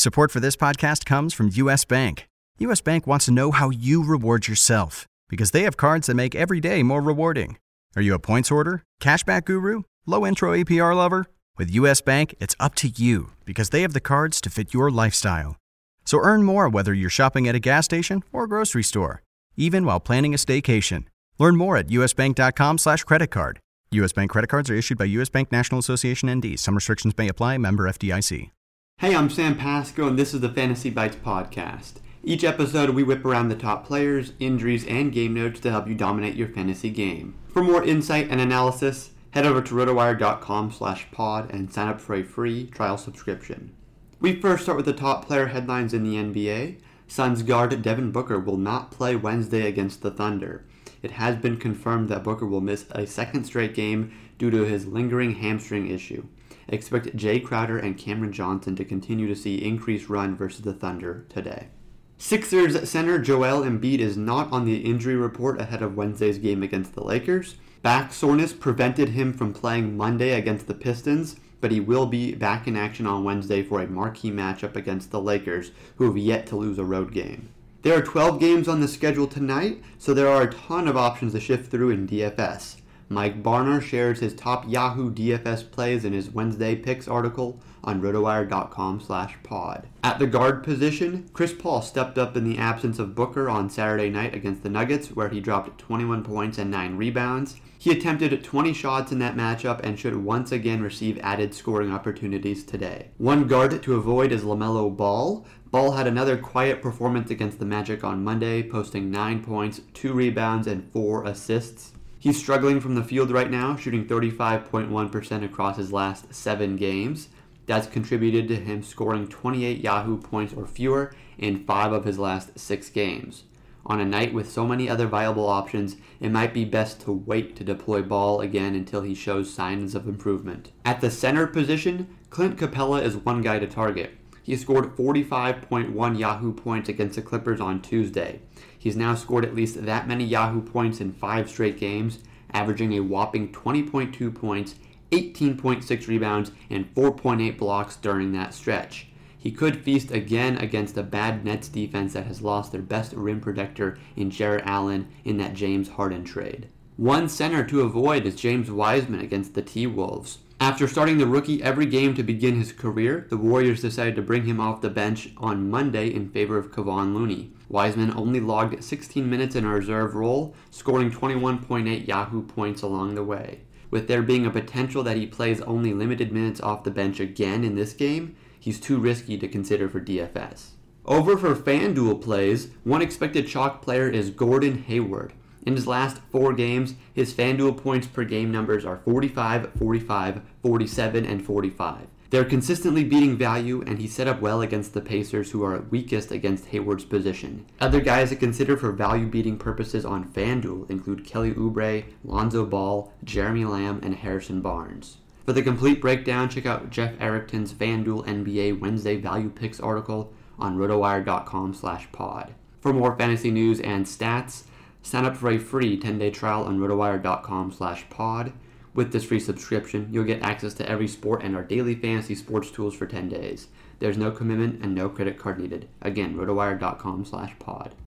Support for this podcast comes from U.S. Bank. U.S. Bank wants to know how you reward yourself because they have cards that make every day more rewarding. Are you a points hoarder, cashback guru, low intro APR lover? With U.S. Bank, it's up to you because they have the cards to fit your lifestyle. So earn more whether you're shopping at a gas station or a grocery store, even while planning a staycation. Learn more at usbank.com/credit card. U.S. Bank credit cards are issued by U.S. Bank National Association ND. Some restrictions may apply. Member FDIC. Hey, I'm Sam Pasco, and this is the Fantasy Bites podcast. Each episode, we whip around the top players, injuries, and game notes to help you dominate your fantasy game. For more insight and analysis, head over to rotowire.com/pod and sign up for a free trial subscription. We first start with the top player headlines in the NBA. Suns guard Devin Booker will not play Wednesday against the Thunder. It has been confirmed that Booker will miss a second straight game due to his lingering hamstring issue. Expect Jay Crowder and Cameron Johnson to continue to see increased run versus the Thunder today. Sixers center Joel Embiid is not on the injury report ahead of Wednesday's game against the Lakers. Back soreness prevented him from playing Monday against the Pistons, but he will be back in action on Wednesday for a marquee matchup against the Lakers, who have yet to lose a road game. There are 12 games on the schedule tonight, so there are a ton of options to shift through in DFS. Mike Barner shares his top Yahoo DFS plays in his Wednesday picks article on rotowire.com/pod. At the guard position, Chris Paul stepped up in the absence of Booker on Saturday night against the Nuggets, where he dropped 21 points and 9 rebounds. He attempted 20 shots in that matchup and should once again receive added scoring opportunities today. One guard to avoid is LaMelo Ball. Ball had another quiet performance against the Magic on Monday, posting 9 points, 2 rebounds, and 4 assists. He's struggling from the field right now, shooting 35.1% across his last 7 games. That's contributed to him scoring 28 Yahoo points or fewer in 5 of his last 6 games. On a night with so many other viable options, it might be best to wait to deploy Ball again until he shows signs of improvement. At the center position, Clint Capella is one guy to target. He scored 45.1 Yahoo points against the Clippers on Tuesday. He's now scored at least that many Yahoo points in 5 straight games, averaging a whopping 20.2 points, 18.6 rebounds, and 4.8 blocks during that stretch. He could feast again against a bad Nets defense that has lost their best rim protector in Jarrett Allen in that James Harden trade. One center to avoid is James Wiseman against the T-Wolves. After starting the rookie every game to begin his career, the Warriors decided to bring him off the bench on Monday in favor of Kevon Looney. Wiseman only logged 16 minutes in a reserve role, scoring 21.8 Yahoo points along the way. With there being a potential that he plays only limited minutes off the bench again in this game, he's too risky to consider for DFS. Over for FanDuel plays, one expected chalk player is Gordon Hayward. In his last 4 games, his FanDuel points per game numbers are 45, 45, 47, and 45. They're consistently beating value, and he's set up well against the Pacers, who are weakest against Hayward's position. Other guys to consider for value-beating purposes on FanDuel include Kelly Oubre, Lonzo Ball, Jeremy Lamb, and Harrison Barnes. For the complete breakdown, check out Jeff Ericton's FanDuel NBA Wednesday Value Picks article on rotowire.com/pod. For more fantasy news and stats, sign up for a free 10-day trial on rotowire.com/pod. With this free subscription, you'll get access to every sport and our daily fantasy sports tools for 10 days. There's no commitment and no credit card needed. Again, rotowire.com/pod.